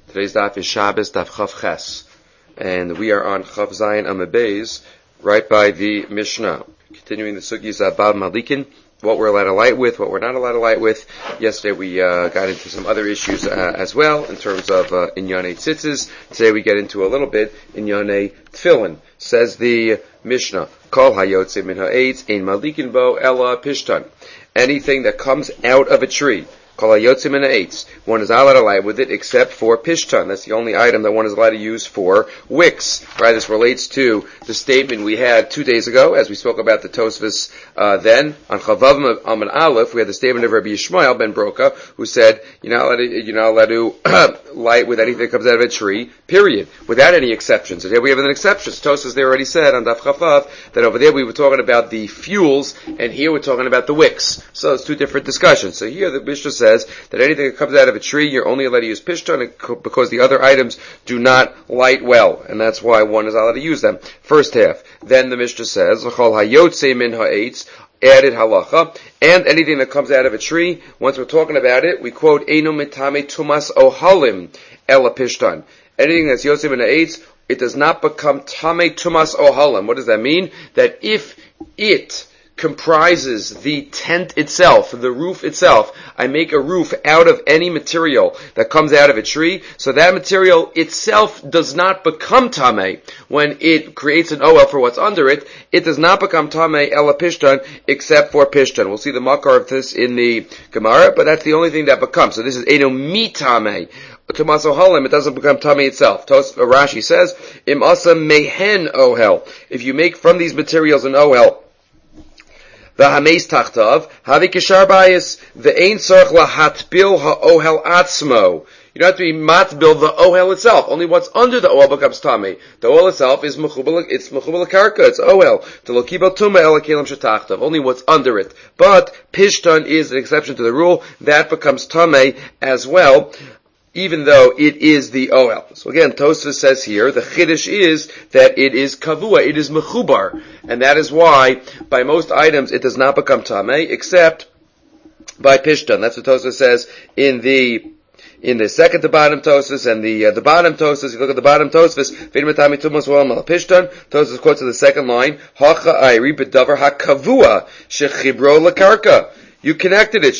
Today's daf is Shabbos daf Chav Ches, and we are on Chav Zayin Amud Beis, right by the Mishnah. Continuing the sugis about Malikin, what we're allowed to light with, what we're not allowed to light with. Yesterday we got into some other issues as well in terms of Inyanei Tzitzis. Today we get into a little bit Inyanei Tefillin. Says the Mishnah, Kol Hayotze Min Ha'etz Ein Malikin Bo Ella Pishtan. Anything that comes out of a tree, Kol Hayotze Min Ha'etz, one is not allowed to light with it except for Pishtan. That's the only item that one is allowed to use for wicks. Right? This relates to the statement we had 2 days ago, as we spoke about the Tosfos then. On Chavav Amud Aleph, we had the statement of Rabbi Yishmael ben Broka, who said, you're not allowed to light with anything that comes out of a tree, period, without any exceptions. So here we have an exception. Tosfos there already said on Daf Chavav that over there we were talking about the fuels, and here we're talking about the wicks. So it's two different discussions. So here the Mishnah says that anything that comes out of a tree, you're only allowed to use pishtan because the other items do not light well, and that's why one is allowed to use them. First half. Then the Mishnah says, L'chol hayotze min ha'etz, added halacha, and anything that comes out of a tree, once we're talking about it, we quote, Eino mitame tumas ohalim ela pishtan. Anything that's yotze min ha'etz, it does not become tame tumas ohalim. What does that mean? That if it comprises the tent itself, the roof itself, I make a roof out of any material that comes out of a tree, so that material itself does not become tameh. When it creates an oel for what's under it, it does not become tameh ela pishtan, except for pishtan. We'll see the makar of this in the Gemara, but that's the only thing that becomes. So this is eno mi tameh. Tumas ohalim, it doesn't become tameh itself. Rashi says, im asa mehen ohel. If you make from these materials an ohel, V'hameis tachtav, havi kishar bayis, v'ein tzarich lahatbil ha'ohel atzmo. You don't have to be matbil the ohel itself. Only what's under the ohel becomes tameh. The ohel itself is mechubal, it's mechubal karka, it's ohel. To lokibel tumah el kelim shetachtav. Only what's under it. But pishtan is an exception to the rule. That becomes tameh as well, even though it is the ohel. So again, Tosfos says here, the chiddush is that it is kavua, it is mechubar, and that is why, by most items, it does not become tameh, except by pishtan. That's what Tosfos says in the second to bottom Tosfos, and the bottom Tosfos, you look at the bottom Tosfos, v'idmatami tumas oel pishtan, Tosfos quotes in the second line, hacha ayri b'davar hakavua, shechibro lakarka. You connected it,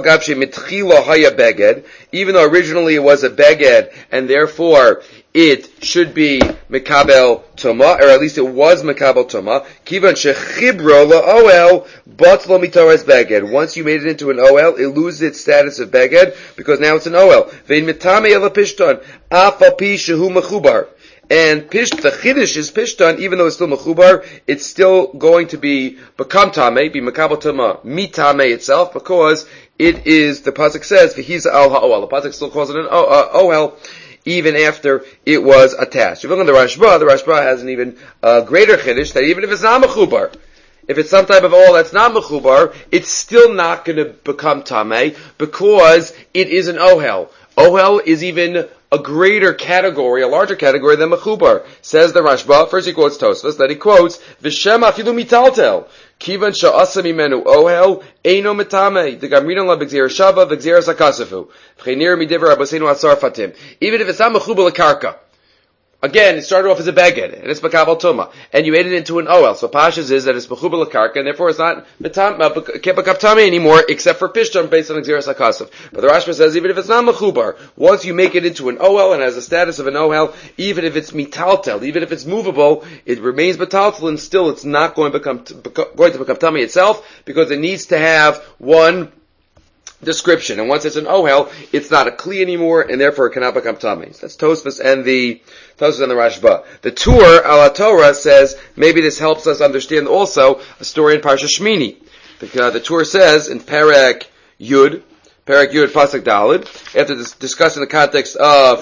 even though originally it was a beged, and therefore it should be mekabel tuma, or at least it was mekabel tuma. Kivan shechibro laoel, but lo mitaras beged. Once you made it into an oel, it loses its status of beged because now it's an oel. Vein mitame ela pishtan, afa pi shehu mechubar. And the chiddush is pishtan, even though it's still mechubar, it's still going to become tameh, be mekabel tuma, mitameh itself, because it is, the pasuk says, v'hiza al ha'oel. The pasuk still calls it an ohel, even after it was attached. If you look at the Rashba has an even greater chiddush, that even if it's not mechubar, if it's some type of oil that's not mechubar, it's still not going to become tameh, because it is an ohel. Ohel is even a greater category, a larger category than mechubar. Says the Rashba, first he quotes Tosfos, then he quotes, V'shem afilu mitaltel, kivan sha'asa mimenu ohel, eino metame, the gamrinon la b'gzera shava, v'gzera sakasafu, v'chenir midiver abosenu atzar fatim. Even if it's not mechubar l'karka. Again, it started off as a beged, and it's makabel tuma, and you made it into an oel. So Pashas is that it's mechubal l'karka, and therefore it's not can't become tameh anymore, except for pishtan based on exeris hakasav. But the Rashba says even if it's not mechubar, once you make it into an oel and has the status of an oel, even if it's mitaltel, even if it's movable, it remains mitaltel, and still it's not going to become tameh itself, because it needs to have one description, and once it's an ohel, it's not a kli anymore, and therefore it cannot become tameh. So that's Tosfos and the Rashba. The Tur ala Torah says maybe this helps us understand also a story in Parsha Shmini. The Tur says in Perek Yud Pasuk Dalid, after discussing the context of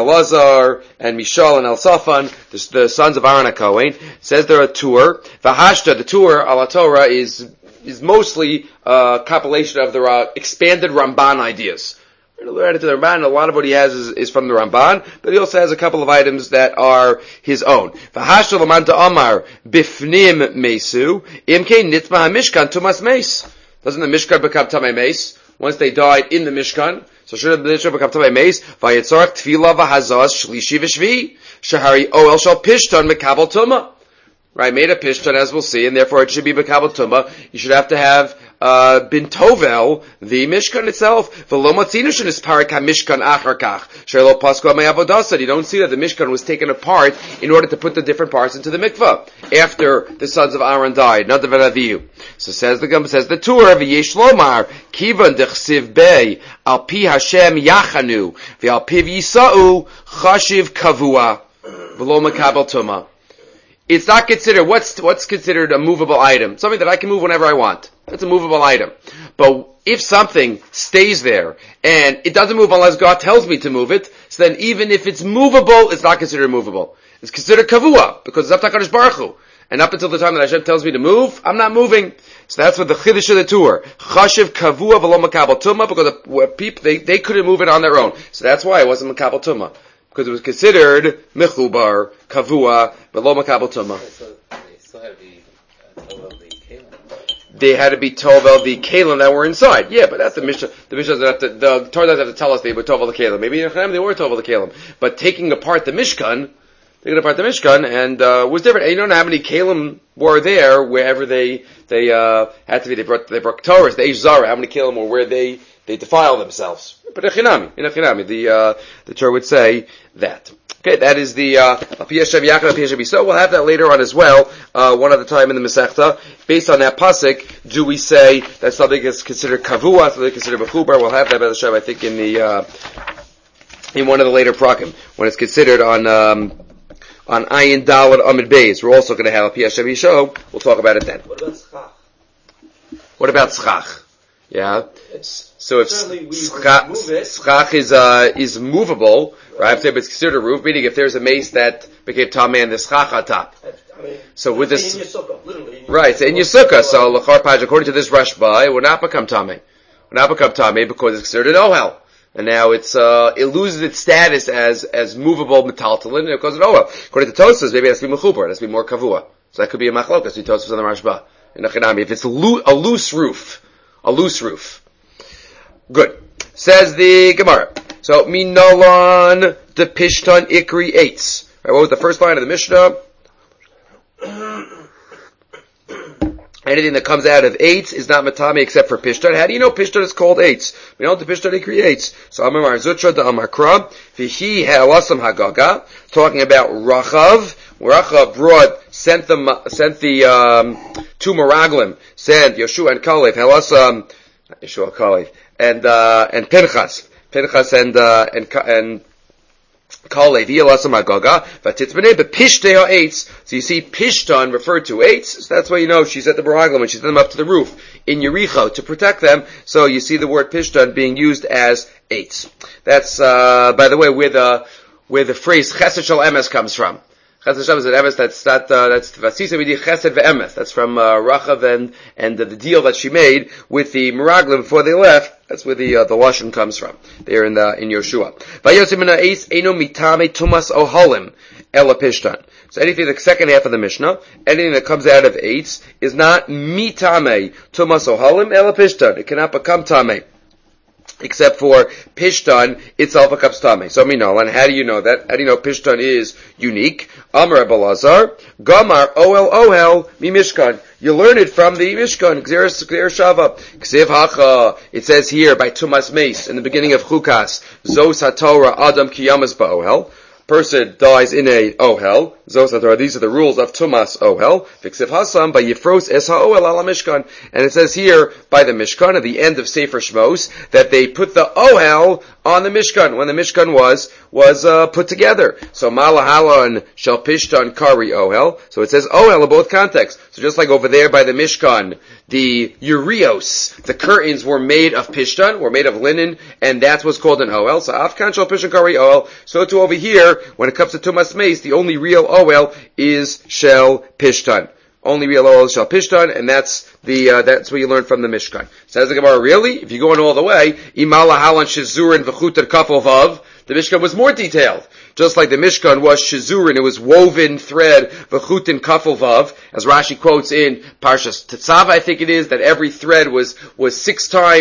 Elazar and Mishal and Elsafan, the sons of Aaron HaKohen, says there a Tur. V'hashta, the Tur ala Torah is mostly a compilation of the expanded Ramban ideas. We're going to learn into the Ramban, and a lot of what he has is from the Ramban, but he also has a couple of items that are his own. V'hashta l'manta amar bifnim mesu, imke nitma ha-mishkan tumas meis. Doesn't the Mishkan become tamei meis once they died in the Mishkan? So should the Mishkan become Tamei Mace? Vayetzarach Tefillah v'Hazaz Shlishi v'Shvi Shahari Oel Shal Pishtan Mekabel Tumah. Right, made a pishtan, as we'll see, and therefore it should be Mekabel Tumah. You should have to have bin tovel the mishkan itself. V'lo matzinu shenisparak hamishkan achar kach shelo pasku me'avodasa. You don't see that the mishkan was taken apart in order to put the different parts into the mikvah after the sons of Aaron died. Not the v'raviyu. So says the Torah v'yesh lomar kivan dechsiv bei al pi Hashem yachanu v'al piv yisau chashiv kavua v'lo Mekabel Tumah. It's not considered, what's considered a movable item? Something that I can move whenever I want. That's a movable item. But if something stays there, and it doesn't move unless God tells me to move it, so then even if it's movable, it's not considered movable. It's considered kavua, because it's up to HaKadosh Baruch Hu. And up until the time that Hashem tells me to move, I'm not moving. So that's what the Chiddush of the Torah. Chashiv kavua v'lo Mekabel Tumah, because the people, they couldn't move it on their own. So that's why it wasn't Mekabel Tumah. Because it was considered mechubar, kavua, but lo Mekabel Tumah. So they still had to be tovel the kalim. They had to be tovel the kalim that were inside. Yeah, but that's the Mishnah. The Mishnah doesn't have to, the Torah doesn't have to tell us they were tovel the kalim. Maybe in Chaim they were tovel the kalim. But taking apart the Mishkan, and was different. And you don't know how many kalim were there wherever they had to be. They brought Torahs, the Eish Zara. How many kalim were where they defile themselves? But in a chinami, the Torah would say that. Okay, that is the Piyashem Yachad, Piyashem Yisrael. We'll have that later on as well, one other time in the Masechta. Based on that pasuk, do we say that something is considered kavua, something considered mechubar? We'll have that by the Shem, I think, in one of the later prakim, when it's considered on Ayin Dalad Amid Beis. We're also going to have a Piyashem Yisrael. We'll talk about it then. What about schach? Yeah. So if schach is movable, right? If it's considered a roof, meaning if there's a mace that became tamei and the schach on top. So with this, right? So in your sukkah, so lachar paj, according to this Rashba, it would not become tamei. It would not become tamei because it's considered an ohel, and now it loses its status as movable metaltalin because of ohel. According to Tosfos, maybe it has to be mechubar, it has to be more kavua. So that could be a machlokas. We Tosfos on the Rashba in Achinami. If it's a loose roof. Good. Says the Gemara. So, Minolan de Pishtan Ikri Eitz. Right, what was the first line of the Mishnah? Anything that comes out of Eitz is not Matami except for Pishtan. How do you know Pishtan is called Eitz? We know the Pishtan Ikri Eitz. So, Amar Zutra de Amar Kra. Vihi Ha'alasam Hagaga. Talking about Rachav. Rachav sent the two Meraglim, sent Yeshua and Kalev, Yeshua Kalev, and Pinchas and Kalev, Yelasam Agaga, Vatitzbene, but Pishtei ha'etz. So you see Pishtan referred to eitz, so that's why you know she sent the Meraglim when she sent them up to the roof in Yericho to protect them, so you see the word Pishtan being used as eitz. That's, by the way, where the phrase Chesed Shel Emes comes from. Chesed Shem is an emes that's Vasisa Midi Chesed ve'emes. That's from Rachav and the deal that she made with the Meraglim before they left. That's where the lashon comes from. There in Yoshua. Vayotzim min ha'eis eino mitame tumas ohalim ela pishtan. So anything the second half of the Mishnah, anything that comes out of eitz is not mitame tumas ohalim ela pishtan. It cannot become tamei, except for Pishtan itself becomes tamei. So and how do you know that? How do you know Pishtan is unique? Amar Balazar, Gamar Ohel mi Mishkan. You learn it from the Mishkan, Gzer Shava. Ksiv Hacha, it says here by Tumas Meis, in the beginning of Chukas, Zos HaTorah Adam Kiyamas Ba'ohel. Person dies in a ohel. Zos HaTorah, these are the rules of Tumas ohel. Viksiv Hasam by Yifros Es HaOhel ala Mishkan. And it says here by the Mishkan at the end of Sefer Shmos that they put the ohel on the Mishkan when the Mishkan was put together. So Malahalon Shel Pishtan Kari ohel. So it says ohel in both contexts. So just like over there by the Mishkan, the Urios, the curtains were made of Pishtan, were made of linen, and that's what's called an ohel. So Afkan Shel Pishtan Kari ohel. So too over here, when it comes to Tumas Meis, the only real ohel is Shel Pishtan. Only real ohel is Shel Pishtan, and that's what you learn from the Mishkan. Says the Gemara, really? If you're going all the way, Imala Halan Shizurin V'chutan Kafel Vav, the Mishkan was more detailed. Just like the Mishkan was Shizurin, it was woven thread, V'chutin Kafel Vav, as Rashi quotes in Parshas Tetzaveh, I think it is, that every thread was 6 times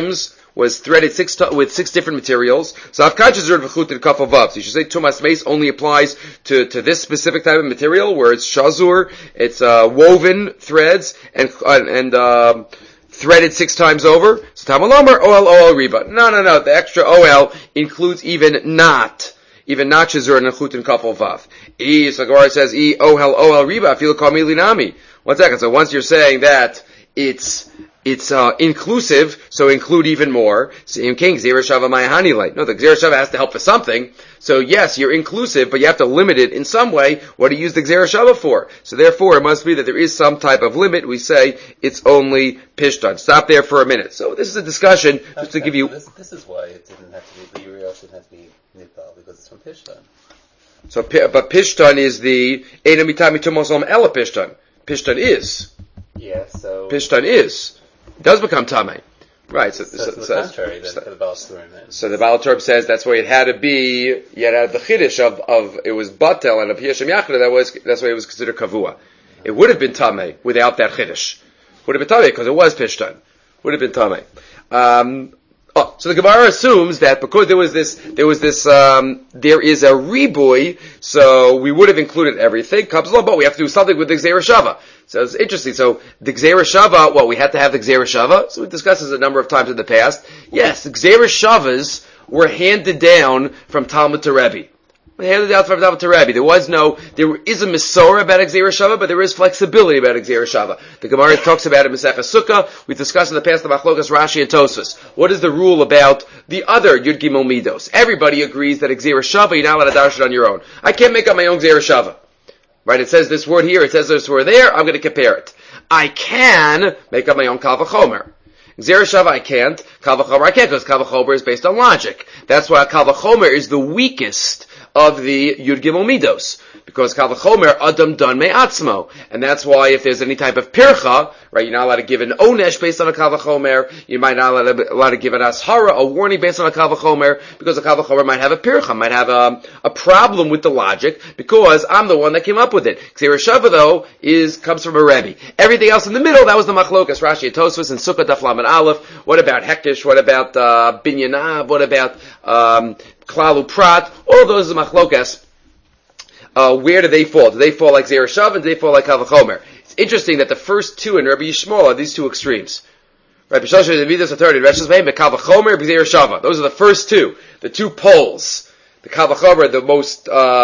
was threaded with 6 different materials. So Avkad Shazur V'chutin Kafal Vav. So you should say Tumas Meis only applies to this specific type of material where it's Shazur, it's woven threads and threaded 6 times over. So Tamalomer OL Riba. No. The extra OL includes even not Shazur and Chutin Kafal Vav. So Gemara says OL Riba. Feel Kamili Nami. 1 second. So once you're saying that it's inclusive, so include even more. Same king, Gzera Shava Mayahani light. No, the Gzera Shava has to help for something. So yes, you're inclusive, but you have to limit it in some way. What do you use the Gzera Shava for? So therefore, it must be that there is some type of limit. We say it's only Pishtan. Stop there for a minute. So this is a discussion just to give you. This is why it didn't have to be the Uriel didn't have to be Nipal because it's from Pishtan. So, but Pishtan is the Einamitami Tumosom Ela Pishtan. Pishtan is. Yeah. So Pishtan is. It does become Tameh. Right, so the contrary than the Baal Turim is. So the Baal Turim says that's why it had to be, you had to have the Chiddush of it was Batel and a Piyashem Yachid, that's why it was considered Kavua. It would have been Tameh without that Chiddush. Would have been Tameh because it was Pishtan. Would have been Tameh. So the Gemara assumes that because there is a riboy, so we would have included everything. But we have to do something with the Gzera Shava. So it's interesting. So the Gzera Shava, we had to have the Gzera Shava. So we discussed this a number of times in the past. Yes, the Gzera Shavas were handed down from Talmud to Rebbe. Handed down from Talmud to Rebbe. There is a Mesorah about a Gzera Shava, but there is flexibility about a Gzera Shava. The Gemara talks about it in Masechah Sukkah. We discussed in the past the Machlokas Rashi and Tosfos. What is the rule about the other Yud Gimel Midos? Everybody agrees that a Gzera Shava, you're not allowed to dash it on your own. I can't make up my own Gzera Shava. Right? It says this word here, it says this word there, I'm going to compare it. I can make up my own Kal V'chomer. Gzera Shava I can't, Kal V'chomer I can't, because Kal V'chomer is based on logic. That's why Kal V'chomer is the weakest of the Yud Gimel Midos. Because Kal V'chomer, Adam Dan Me'atzmo. And that's why if there's any type of pircha, right, you're not allowed to give an onesh based on a Kal V'chomer, you might not allowed to give an ashara, a warning based on a Kal V'chomer, because a Kal V'chomer might have a pircha, might have a problem with the logic, because I'm the one that came up with it. Gzera Shava though, comes from a Rebbe. Everything else in the middle, that was the Machlokas, Rashi and Tosfos, and Sukkah Daf Lamed Aleph. What about Hektish? What about Binyanab? What about Klalu Prat? All those are Machlokas. Where do they fall? Do they fall like Gzera Shava, and do they fall like Kal V'chomer? It's interesting that the first two in Rabbi Yishmael are these two extremes. Right? Those are the first two. The 2 poles. The Kal V'chomer, the most,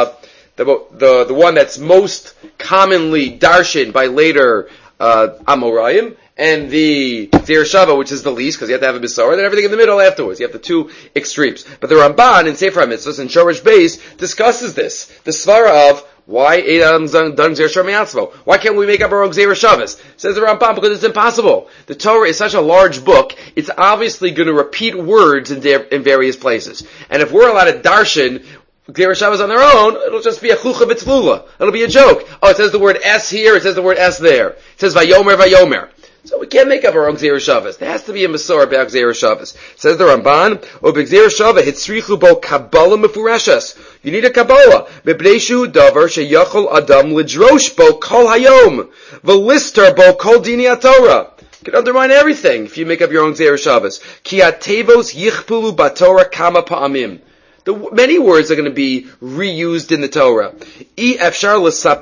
the one that's most commonly darshan by later, Amoraim, and the Gzera Shava, which is the least, because you have to have a Mesorah, and then everything in the middle afterwards. You have the 2 extremes. But the Ramban in Sefer HaMitzvos and Shoresh Beis discusses this. The svara of why Adam done Gzera Shava Me'atzmo? Why can't we make up our own Gzera Shavas? Says the Ramban, because it's impossible. The Torah is such a large book, it's obviously going to repeat words in various places. And if we're allowed to darshan Gzera Shavas on their own, it'll just be a chucha b'tzlula. It'll be a joke. Oh, it says the word S here, it says the word S there. It says Vayomer, Vayomer. So we can't make up our own Gzera Shavas. There has to be a Mesorah about Gzera Shavas. Says the Ramban, O b'Gzera Shava hitzrichu bo Kabbalah mefureshas. You need a Kabbalah. Mebneishu davar sheyachol adam lidrosh bo kol hayom. V'lister bo kol dini HaTorah. You can undermine everything if you make up your own Gzera Shavas. Ki atevos yichpulu batorah kama pa'amim. Many words are going to be reused in the Torah. Efshar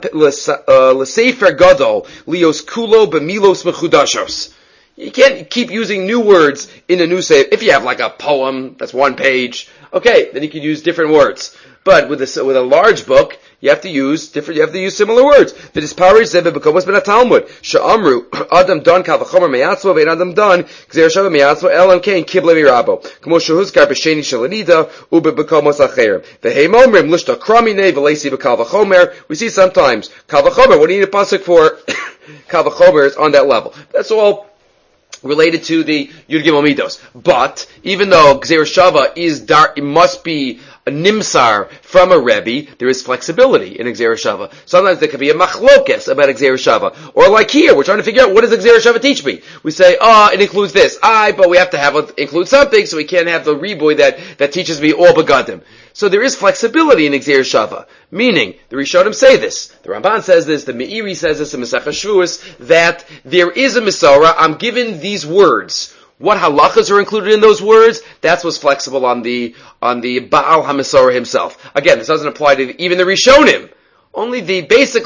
l'sefer gadol lios kulo b'milos mechudashos. You can't keep using new words in a new sefer. If you have like a poem that's 1 page, okay, then you can use different words. But with a large book, you have to use similar words. The disparish zeh bekomas ben Talmud. Sha'amru adam don Kal V'chomer me'atzmo ve'en adam don Gzera Shava me'atzmo elam kein kible mirabo. Kmo shehuzkar b'sheni shalanida ubebekomos acherim. V'heim omrim lishta kramine v'leisi b'Kal V'chomer. We see sometimes Kal V'chomer. What do you need a pasuk for? Kal V'chomer is on that level. That's all related to the Yud Gimel Midos. But even though Gzera Shava it must be a nimsar from a Rebbe, there is flexibility in a Gzera Shava. Sometimes there could be a machlokes about a Gzera Shava. Or like here, we're trying to figure out what does a Gzera Shava teach me? We say, it includes this. But we have to include something, so we can't have the riboy that teaches me all begadim. So there is flexibility in Gzera Shava. Meaning, the Rishonim say this, the Ramban says this, the Meiri says this in Masechah Shavuos, that there is a Mesorah, I'm given these words. what halachas are included in those words, that's what's flexible on the Baal HaMasorah himself. Again, this doesn't apply to even the Rishonim. Only the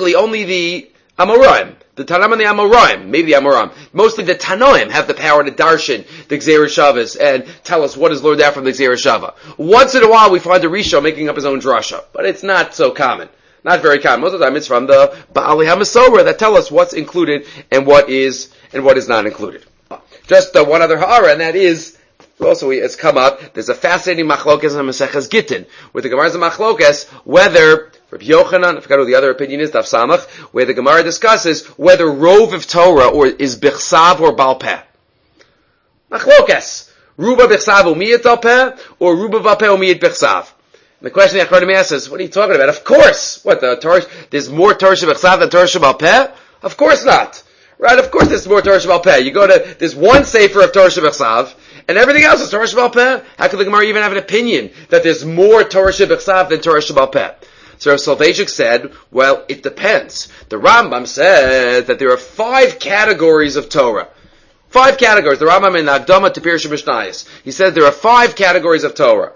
Amoraim. The Tanam and the Amoraim, maybe the Amoraim, mostly the Tanoim have the power to darshan the Gzeir Shavas and tell us what is learned out from the Gzeir Shava. Once in a while we find a Rishon making up his own drasha, but it's not so common. Not very common. Most of the time it's from the Ba'ali HaMasorah that tell us what's included and what is not included. Just one other ha'ara, and that is, also it's come up, there's a fascinating machlokas in Maseches Gittin, with the Gemara's machlokas, whether Rabbi Yochanan, I forgot what the other opinion is, Daf Samach, where the Gemara discusses whether Rov of Torah or is Bichsav or Baal Peh. Machlokas. Ruba Bichsav umiyat Baal Peh, or Ruba Baal Peh umiyat Bichsav. And the question the Achronim asks is, what are you talking about? Of course! What, there's more Torah Bichsav than Torah Baal Peh? Of course not. Right, of course there's more Torah Baal Peh. You go to, there's one sefer of Torah Bichsav, and everything else is Torah Baal Peh. How could the Gemara even have an opinion that there's more Torah Bichsav than Torah Baal Peh? So Soloveitchik said, well, it depends. The Rambam said that there are 5 categories of Torah. 5 categories. The Rambam in Akdama to Pirush Mishnayos. He said there are 5 categories of Torah.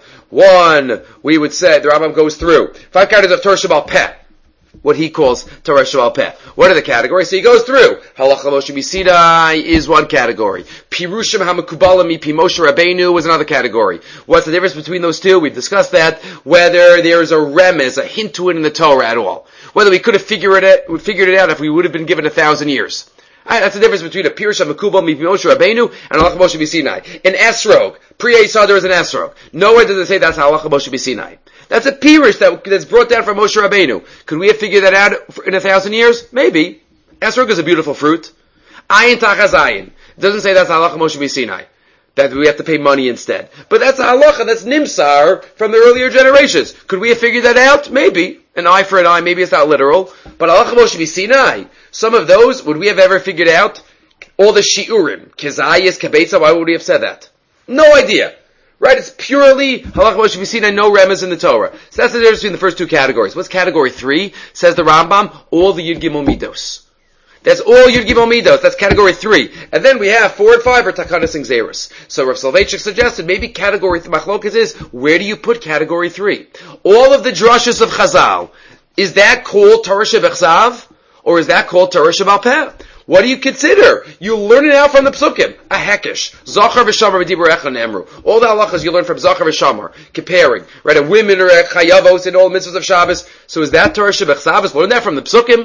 1, we would say, the Rambam goes through 5 categories of Torah Sheba'al Peh. What he calls Torah Sheba'al Peh. What are the categories? So he goes through. Halacha Moshe B'Sinai is one category. Pirushim HaMekubalim Mipi Moshe Rabbeinu was another category. What's the difference between those two? We've discussed that. Whether there's a remez, a hint to it in the Torah at all. Whether we could have figured it out if we would have been given 1,000 years. That's the difference between a Pirush HaMekubal Mipi Moshe Rabbeinu and Halacha Moshe B'Sinai. An Esrog. Pre-Esau there is an Esrog. Nowhere does it say that's Halacha Moshe B'Sinai. That's a pirush that's brought down from Moshe Rabbeinu. Could we have figured that out in 1,000 years? Maybe. Esrog is a beautiful fruit. Ayin tachas ayin. It doesn't say that's halacha Moshe B'Sinai, that we have to pay money instead. But that's a halacha that's nimsar from the earlier generations. Could we have figured that out? Maybe. An eye for an eye. Maybe it's not literal. But halacha Moshe B'Sinai, some of those, would we have ever figured out? All the shiurim, kezayis, kebetza, why would we have said that? No idea. Right, it's purely halach Moshe B'Sinai, no remez in the Torah. So that's the difference between the first 2 categories. What's category 3? Says the Rambam, all the Yud Gimel Midos. That's all Yud Gimel Midos. That's category 3. And then we have 4 and 5 are Takanas and Gzeirus. So Rav Soloveitchik suggested maybe category machlokas is, where do you put category 3? All of the drushes of Chazal, is that called Torah Shebechsav? Or is that called Torah Sheba'al Peh? What do you consider? You learn it out from the Psukim. A hekesh. Zachar v'shamar v'dibur echad ne'emru. All the halachas you learn from Zachar v'shamar. Comparing. Right? A women are chayavos in all mitzvahs of Shabbos. So is that Torah Shebechsav? Learn that from the Psukim?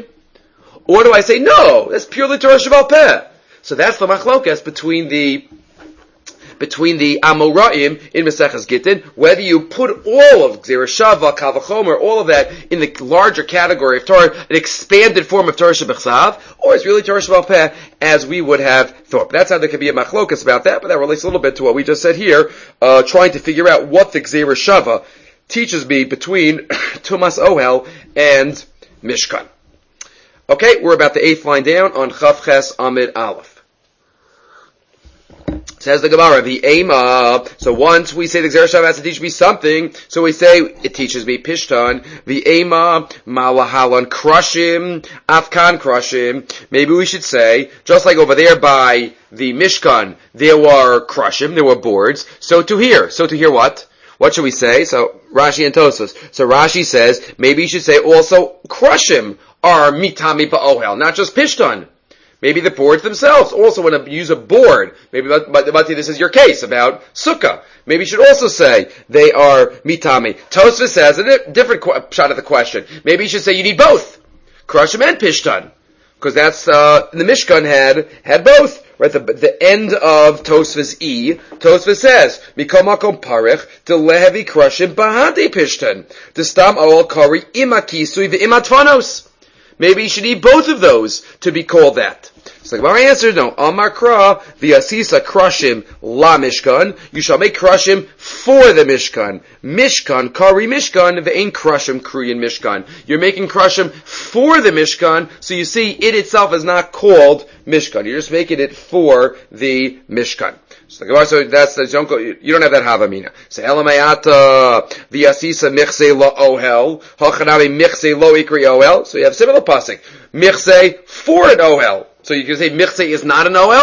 Or do I say, no, that's purely Torah Sheba'al Peh? So that's the machlokas between the Amoraim in Maseches Gittin, whether you put all of Gzeir Shava, Kal V'chomer, all of that in the larger category of Torah, an expanded form of Torah Shebechsav, or it's really Torah Sheba'al Peh, as we would have thought. That's how there could be a machlokas about that, but that relates a little bit to what we just said here, trying to figure out what the Gzeir Shava teaches me between Tumas Ohel and Mishkan. Okay, we're about the 8th line down on Chav Ches Amid Aleph. Says the Gemara, the Ema. So once we say the Gzeir Shava has to teach me something, so we say it teaches me Pishtan. The Ema Malahalan Krushim Afkan Krushim. Maybe we should say, just like over there by the Mishkan, there were Krushim, there were boards. So to here what? What should we say? So Rashi and Tosfos. So Rashi says maybe you should say also Krushim are mitami ba'ohel, not just Pishtan. Maybe the boards themselves also want to use a board. Maybe this is your case about sukkah. Maybe you should also say they are mitami. Tosfos says a different shot of the question. Maybe you should say you need both, Krushim and Pishtan, because that's the Mishkan had both. Right, the end of Tosfos Tosfos says, Mikol makom parich de lehevi Krushim bahadi Pishtan, de stam awal kari ima kisui ve'ima tvanos. Maybe you should need both of those to be called that. So the Gemara answered, no. Amar Kra, the Asisa Krushim la Mishkan. You shall make Krushim for the Mishkan. Mishkan, Kari Mishkan, ve'ein Krushim Kruyin Mishkan. You're making Krushim for the Mishkan, so you see, it itself is not called Mishkan. You're just making it for the Mishkan. So the Gemara, so that's you don't have that Havamina. So Elamayata, the Asisa Michse lo Ohel, Hachanami Michse lo Ikri Ohel. So you have similar pasuk. Michse for an Ohel. So you can say Michse is not an Ohel?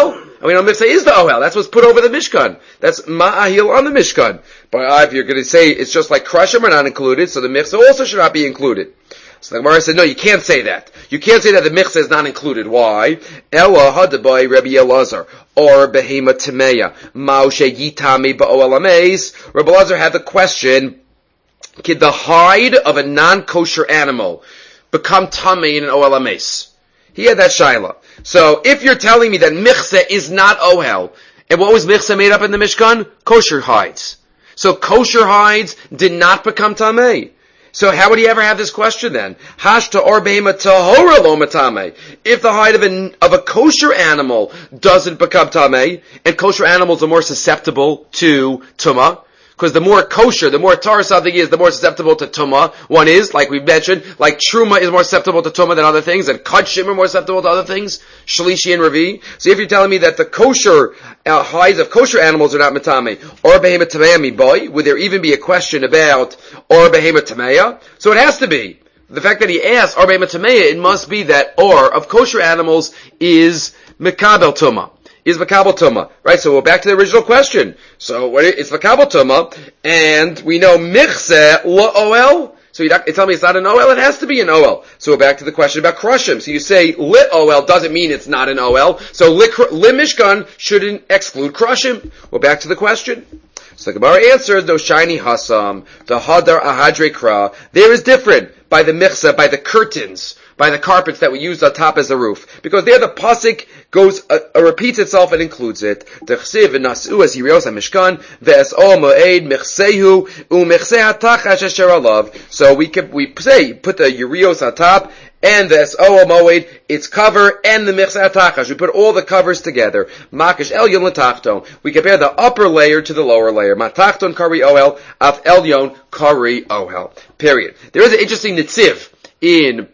And we know michse is the ohel. That's what's put over the Mishkan. That's ma'ahil on the Mishkan. But if you're going to say it's just like krushim are not included, so the michse also should not be included. So the Gemara said, no, you can't say that. You can't say that the michse is not included. Why? Ella hadabai Rabbi Elazar or behema timeya maushe yitami ba'oel ameis. Rabbi Elazar had the question: could the hide of a non-kosher animal become tamei in an oel ameis? He had that shaila. So if you're telling me that michse is not ohel, and what was michse made up in the Mishkan? Kosher hides. So kosher hides did not become tamei. So how would he ever have this question then? Hashta or behema tahora lo matame. If the hide of a kosher animal doesn't become tamei, and kosher animals are more susceptible to tumah, because the more kosher, the more tar something is, the more susceptible to tumah one is, like we've mentioned, like truma is more susceptible to tumah than other things, and kudshim are more susceptible to other things, shlishi and ravi. So if you're telling me that the kosher hides of kosher animals are not matame, or behema tameya mi boy, would there even be a question about or behema tameya? So it has to be. The fact that he asked or behema tameya, it must be that or of kosher animals is mikabel tumah. Is Makabel Tumah, right? So we're back to the original question. So it's Makabel Tumah, and we know Michse L'Oel. So you tell me it's not an OL, it has to be an OL. So we're back to the question about Krushim. So you say Lit OL doesn't mean it's not an OL. So Lit Mishkan shouldn't exclude Krushim. We're back to the question. So the Gemara answers, no shiny hasam, the hadar ahadre kra. There is different by the michsa, by the curtains, by the carpets that we use on top as a roof. Because there the pasuk goes, repeats itself and includes it. T'chsiv v'nasu es yirios ha-mishkan, ve'es ol mo'ed michsehu, u'michse ha'tachash asher alav. So we say, put the yirios on top, and the S-O Moed, its cover, and the Michse HaTachash. We put all the covers together. Makish Elyon L'Tachton. We compare the upper layer to the lower layer. Matachton Kari Ohel, Af Elyon Kari Ohel. Period. There is an interesting nitziv in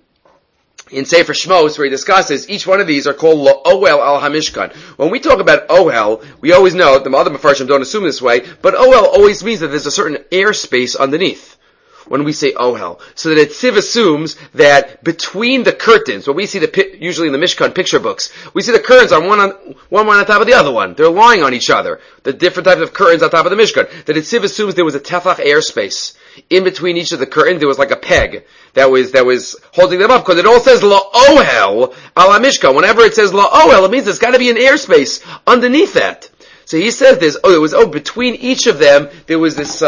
Sefer Shmos where he discusses each one of these are called Ohel al Hamishkan. When we talk about Ohel, we always know, the other Mefarshim don't assume this way, but Ohel always means that there's a certain airspace underneath when we say ohel. So that Tziv assumes that between the curtains, what we see usually in the Mishkan picture books, we see the curtains on one on top of the other one. They're lying on each other. The different types of curtains on top of the Mishkan. That Tziv assumes there was a tefach airspace. In between each of the curtains, there was like a peg that was holding them up, because it all says la'ohel ala Mishkan. Whenever it says la'ohel, it means there's gotta be an airspace underneath that. So he says between each of them, there was this,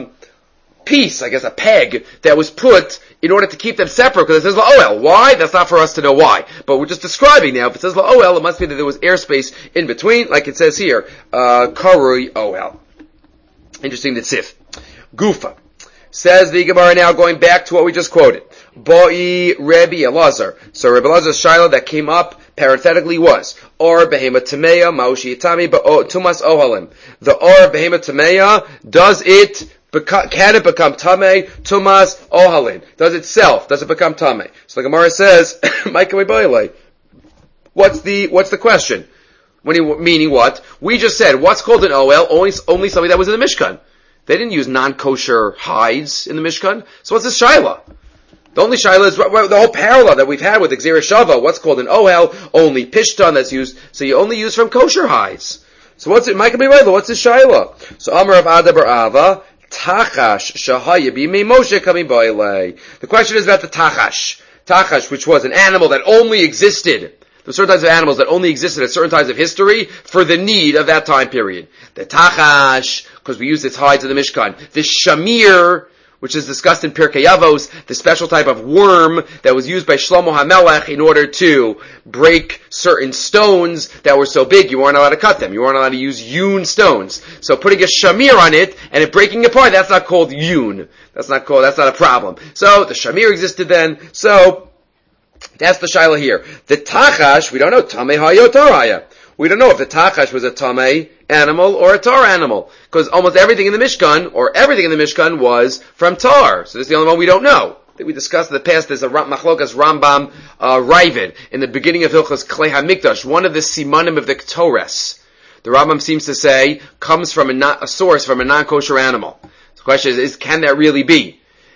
piece, I guess a peg, that was put in order to keep them separate, because it says la'oel. Why? That's not for us to know why. But we're just describing now. If it says la'oel, it must be that there was airspace in between, like it says here, karui ohel. Interesting tzif. Gufa. Says the Gemara now, going back to what we just quoted. Boi Rabbi Elazar. So Rabbi Elazar's shaila that came up parenthetically was, or behema tameya maushi yitami tumas ohalim. The or behema tameya, can it become tamei tumas ohalin? Does it become tamei? So the Gemara says, what's the question? Meaning what? We just said, what's called an OL? Only something that was in the Mishkan. They didn't use non-kosher hides in the Mishkan. So what's this shaila? The only shaila is the whole parallel that we've had with Xer Shava. What's called an OL? Only pishtan that's used. So you only use from kosher hides. So what's it? What's this shaila? So Amar of Ada bar Ava. Tachash shahaya b'mei Moshe coming ba'ilei. The question is about the tachash. Tachash, which was an animal that only existed. There were certain types of animals that only existed at certain times of history for the need of that time period. The tachash, because we use its hides in the Mishkan. The shamir, which is discussed in Pirkei Avos, the special type of worm that was used by Shlomo HaMelech in order to break certain stones that were so big you weren't allowed to cut them. You weren't allowed to use yun stones. So putting a shamir on it and it breaking apart, that's not called yun. That's not a problem. So the shamir existed then. So that's the shaila here. The tachash, we don't know, tamei hayo toraya. We don't know if the tachash was a tamei animal or a tar animal, because almost everything in the Mishkan was from tar. So this is the only one we don't know. I think we discussed in the past. There's a machlokas Rambam Ravid in the beginning of Hilchos Klei HaMikdash, one of the simanim of the Ketores. The Rambam seems to say comes from a source from a non-kosher animal. So the question is can that really be?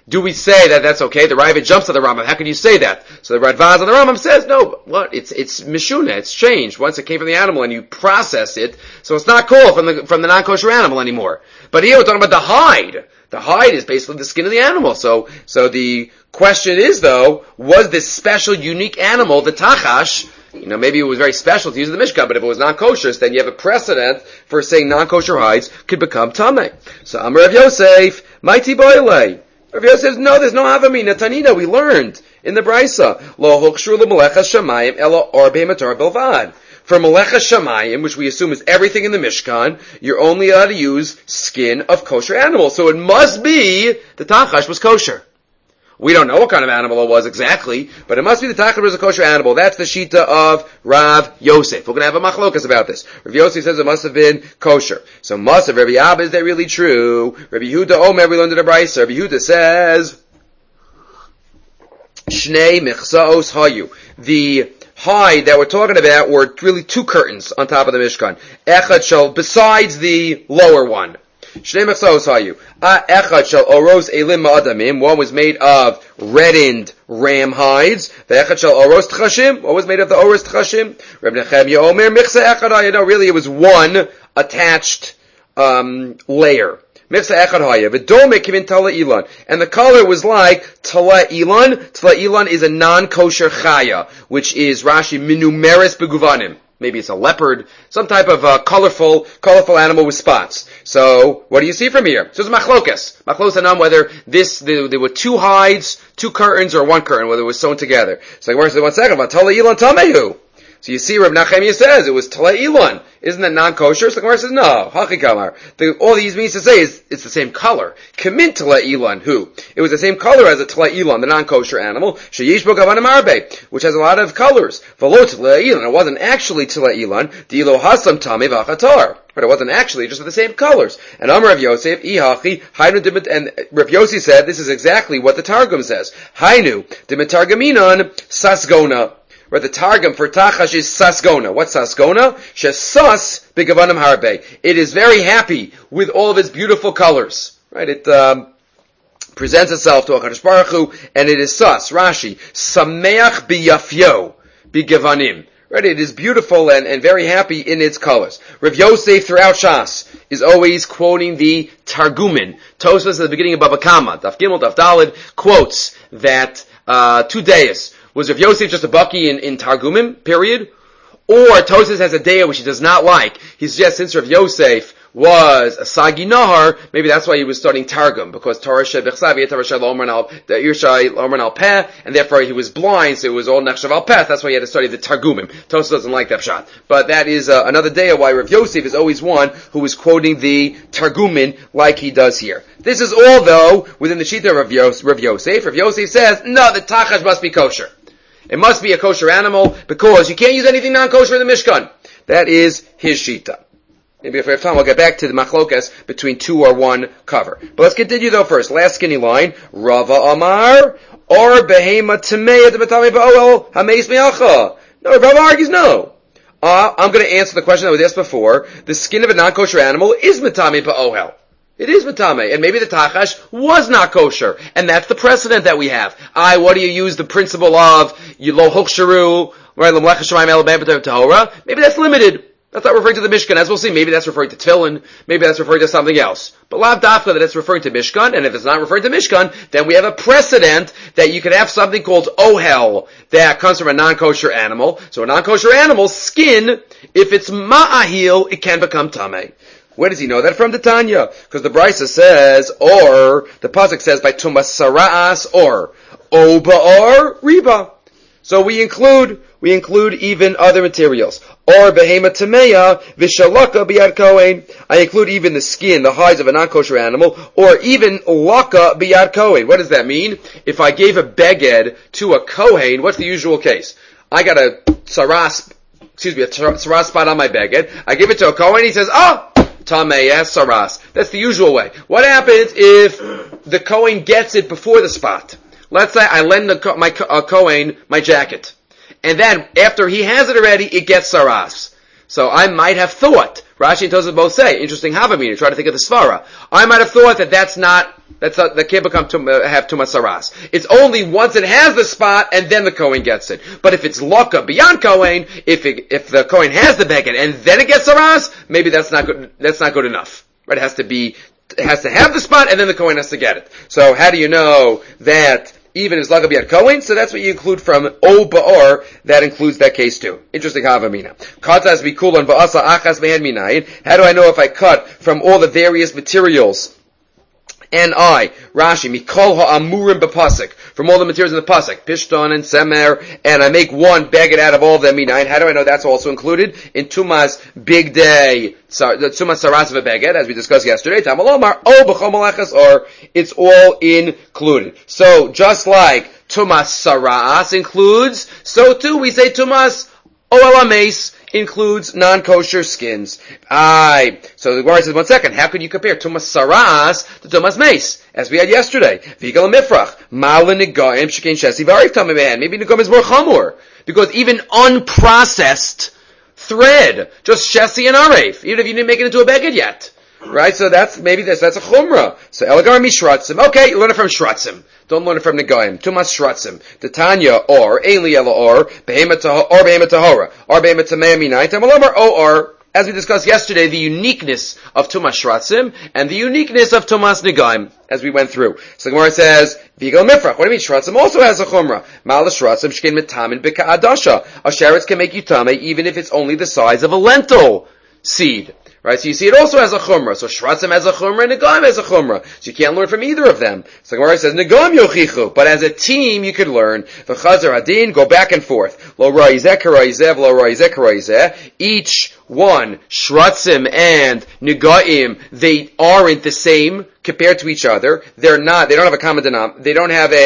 Do we say that that's okay? The Rava jumps to the Rambam. How can you say that? So the Radvaz on the Rambam says, no, what? It's mishuna. It's changed. Once it came from the animal and you process it, so it's not called from the non-kosher animal anymore. But here we're talking about the hide. The hide is basically the skin of the animal. So the question is, though, was this special, unique animal, the tachash, maybe it was very special to use in the Mishkan, but if it was non-kosher, then you have a precedent for saying non-kosher hides could become tameh. So Amar Rav Yosef, Maiti Boile. Rav Yosef says, no, there's no Havamina Tanina. We learned in the Brisa, Lo Hokshru L'Melechas Shamayim Elo Arbe Matar Belvad. For Melechas Shamayim, which we assume is everything in the Mishkan, you're only allowed to use skin of kosher animals. So it must be the tachash was kosher. We don't know what kind of animal it was exactly, but it must be the tachash was a kosher animal. That's the shita of Rav Yosef. We're going to have a machlokas about this. Rav Yosef says it must have been kosher. So must have Rabbi Abba, is that really true? Rabbi Yehuda Omer, we learned in the Brisa. Rabbi Yehuda says, Shnei Michsaos Hayu. The hide that we're talking about were really two curtains on top of the Mishkan. Echad shel, besides the lower one. Shnei Michsaos Hayu. Echad shel Oros Elim Ma'adamim. One was made of reddened ram hides. The Echad shel Oros Tchashim. One was made of the Oros Tchashim. Reb Nechemya Omer Michsa Echad Hayu. No, really it was one attached layer. Michsa Echad Haya. V'dome kivin Tala Ilan. And the color was like Tala Ilan. Tala Ilan is a non-kosher chaya, which is Rashi Minumeris Beguvanim. Maybe it's a leopard, some type of colorful animal with spots. So, what do you see from here? So it's machlokas. Machlokas anam, whether there were two hides, two curtains, or one curtain, whether it was sewn together. So like, where's the 1 second? Tala Ilan Tamehu. So you see, Reb Nachemia says it was Tala Ilan. Isn't that non-kosher? So the Gemara says, no. Hachikamar. All he means to say is it's the same color. Kamin Tala Ilan. Who? It was the same color as a Tala Ilan, the non-kosher animal. Sheyish bo Gavanim Arbe, which has a lot of colors. V'lo Tala Ilan. It wasn't actually Tala Ilan. Dilo Hasam Tame V'achatar. But it wasn't actually just the same colors. And Amar Rav Yosef, Ihachi, Hainu Dimit, and Rav Yosef said this is exactly what the Targum says. Hainu Dimitargaminon Sasgona. Where the Targum for Tachash is Sasgona. What's Sasgona? Shesas B'Gavanim Harbe. It is very happy with all of its beautiful colors. Right? It presents itself to HaKadosh Baruch Hu, and it is Sas, Rashi, Sameach B'Yafyo B'Gavanim. Right? It is beautiful and very happy in its colors. Rav Yosef throughout Shas is always quoting the Targumin. Tosfos at the beginning of Bava Kama, Daf Gimel, Daf Daled, quotes that two days. Was Rav Yosef just a baki in Targumim, period? Or Tosfos has a day which he does not like. He suggests since Rav Yosef was a Sagi Nahar, maybe that's why he was studying Targum, because Torah Sheh Bechsav, Torah Sheh L'Omer Al Peh, and therefore he was blind, so it was all Nechshav Al Peh, that's why he had to study the Targumim. Tosfos doesn't like that pshat. But that is another day of why Rav Yosef is always one who is quoting the Targumin like he does here. This is all, though, within the Shita of Rav Yosef. Rav Yosef says, no, the Tachash must be kosher. It must be a kosher animal, because you can't use anything non-kosher in the Mishkan. That is his Shita. Maybe if we have time, we'll get back to the machlokas between two or one cover. But let's continue though first. Last skinny line. Rava Amar, or behema tameya dematame ba'oel hameis me'acha. No, Rava argues no. I'm going to answer the question that was asked before. The skin of a non-kosher animal is matame ba'oel. It is matame, and maybe the tachash was not kosher, and that's the precedent that we have. What do you use the principle of lo hoksharu, right? Maybe that's limited. That's not referring to the Mishkan, as we'll see. Maybe that's referring to Tefillin. Maybe that's referring to something else. But lav dafka that it's referring to Mishkan, and if it's not referring to Mishkan, then we have a precedent that you can have something called ohel that comes from a non-kosher animal. So a non-kosher animal's skin, if it's ma'ahil, it can become tameh. Where does he know that from? The Tanya. Because the Brisa says, or, the Pasuk says, by tumas sara'as, or, oba or, riba. So we include even other materials. Or behema tameya vishalaka biyad kohen. I include even the skin, the hides of a non-kosher animal, or even laka biyad kohen. What does that mean? If I gave a beged to a kohen, what's the usual case? I got a saras spot on my beged. I give it to a kohen, he says, tameh, saras. That's the usual way. What happens if the kohen gets it before the spot? Let's say I lend my kohen my jacket. And then, after he has it already, it gets saras. So I might have thought, Rashi and Tosafos both say, interesting Havamina, try to think of the Svara. I might have thought that that can't have Tumas Saras. It's only once it has the spot and then the Kohen gets it. But if it's Laka beyond Kohen, if the Kohen has the Beged and then it gets Saras, maybe that's not good enough. Right? It has to have the spot and then the Kohen has to get it. So how do you know that even is Laka beyond Kohen? So that's what you include from O Ba'or, that includes that case too. Interesting Havamina. Katas Bikulan Ba'asa Achas Me'en Minayin. How do I know if I cut from all the various materials? And Rashi, Mikol ha'amurim b'pasik, from all the materials in the pasuk, Pishton and Semer, and I make one beged out of all of them, Minayin. How do I know that's also included? In Tumas Big Day, the Tumas Saras of a beged, as we discussed yesterday, Tamalomar, b'chol malachas, or it's all included. So, just like Tumas Saras includes, so too we say Tumas Oalames includes non-kosher skins. So the Gemara says, 1 second, how could you compare Tumas Saras to Tumas Meis? As we had yesterday. Vigal Mifrach. Malin Negaim Shekin Shesi Varif Tamaman. Maybe Negaim is more chamor. Because even unprocessed thread, just Shesi and Aref, even if you didn't make it into a beged yet. Right? So that's a chumrah. So Elagar Mishratzim. Okay, you learn it from Shratzim. Don't learn it from Negaim. Tumas Shratzim. The Tanya, or, Eliela, or, Behema Tahora, or Behema Tamea Minayin, Tamalomar, or, as we discussed yesterday, the uniqueness of Tumas Shratzim, and the uniqueness of Tumas Negaim, as we went through. So the Gemara says, Vigal Mifrach. What do you mean Shratzim also has a chumrah? Mal Shratzim, Shkin Mitamin, Bika Adasha. A sheretz can make you tameh, even if it's only the size of a lentil seed. Right, so you see it also has a chumrah. So Shratzim has a chumrah and Negaim has a chumrah. So you can't learn from either of them. So the Gemara says, Negaim yochichu. But as a team you could learn. V'chazar adin, go back and forth. Lo ra'izeh kara'izeh, lo ra'izeh kara'izeh. Each one, Shratzim and Negaim, they aren't the same compared to each other. They don't have a common denominator. They don't have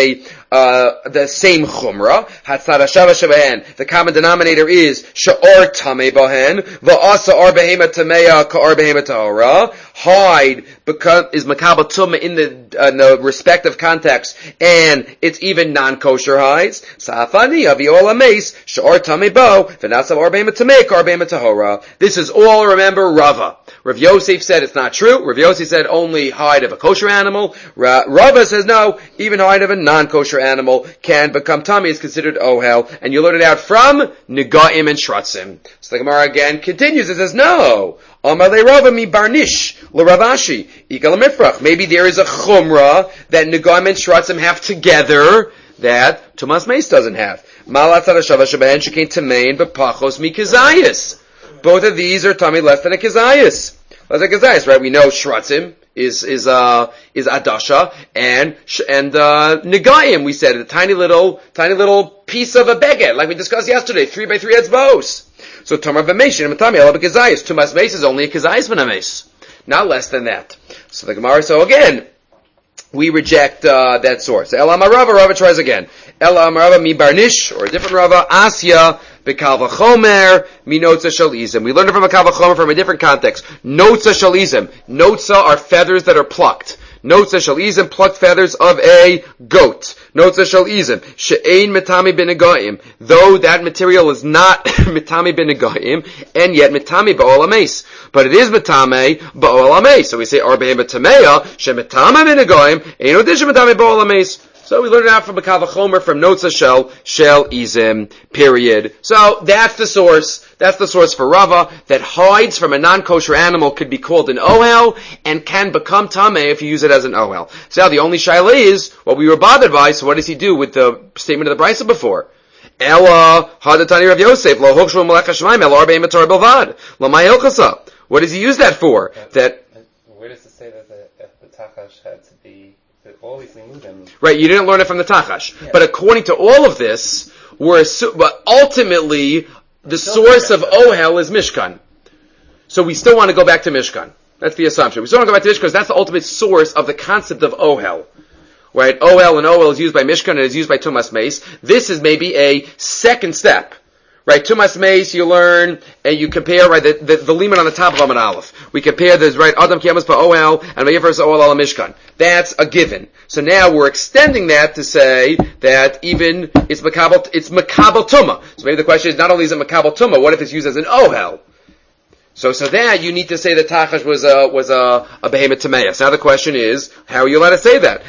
the same chumrah. Hatzad hashava shabahen. The common denominator is sha'or tamei bahen. Va'asa ar behema tameya ka'ar behema tahora. Hide is makabel tumah in the respective context, and it's even non-kosher hides. Sa'afani avi ola meis sha'or tamei bo v'nasa ar behema tameya ka'ar behema tahora. This is all, remember, Rava. Rav Yosef said it's not true. Rav Yosef said only hide of a kosher animal. Rava says no, even hide of a non-kosher animal can become tummy, is considered ohel, and you learn it out from Negaim and Shratzim. So the Gemara again continues, it says no. Amar le Rava mi barnish le Ravashi ikal mifrach. Maybe there is a chumrah that Negaim and Shratzim have together that Tumas Meis doesn't have. Malat tzadashava shabahen shekein tamein b'pachos mi kizayis. Both of these are tummy less than a kizayis. Less than a kizayis, right? We know Shratzim is Adasha, and Negaim, we said, a tiny little piece of a beged, like we discussed yesterday, 3x3 etzbos. So Tomar v'meishin and Matami ala b'kizayis. Tumas Meis is only a kizayis v'nameis, not less than that. So the Gemara, so again, we reject that source. El Amarava, Rava tries again. El Amarava mi barnish, or a different Rava, Asya b'kal v'chomer mi notza shalizim. We learned it from a kal v'chomer from a different context. Notza shalizim. Notza are feathers that are plucked. Notza shalizim, plucked feathers of a goat. Notza shalizim. She'ein mitami b'negaim. Though that material is not mitami b'negaim, and yet mitami ba'ol ames. But it is mitame ba'ol ames. So we say, arbeim b'tameya, she'mitame b'negaim, ein odisha mitame ba'ol ames. So we learned it out from a Kavachomer, from Notza Shel Izim, period. So that's the source. That's the source for Rava, that hides from a non-kosher animal could be called an ohel, and can become tameh if you use it as an ohel. So now the only shaila is, what we were bothered by, so what does he do with the statement of the Brisa before? Ella, hadatani Rav Yosef, lo hokshvu melech hashemaim, el arbei matar belvad, lo mai hilchasa. What does he use that for? Where does it say that the tachash had to be, that all these limudim? Right, you didn't learn it from the tachash. Yeah. But according to all of this, but ultimately, the source of ohel is Mishkan. So we still want to go back to Mishkan. That's the assumption. We still want to go back to Mishkan because that's the ultimate source of the concept of ohel. Right? Ohel is used by Mishkan and is used by Tumas Meis. This is maybe a second step. Right? Tumas Meis, you learn, and you compare, right, the limit on the top of Amud Aleph. We compare this, right, Adam Kiyamas Pa Ohel, and Vayifers Ohel Ala Mishkan. That's a given. So now we're extending that to say that even it's Makabel Tumah. So maybe the question is, not only is it Makabel Tumah, what if it's used as an Ohel? So that you need to say that Tachash was a behemoth tameas. Now the question is, how are you allowed to say that?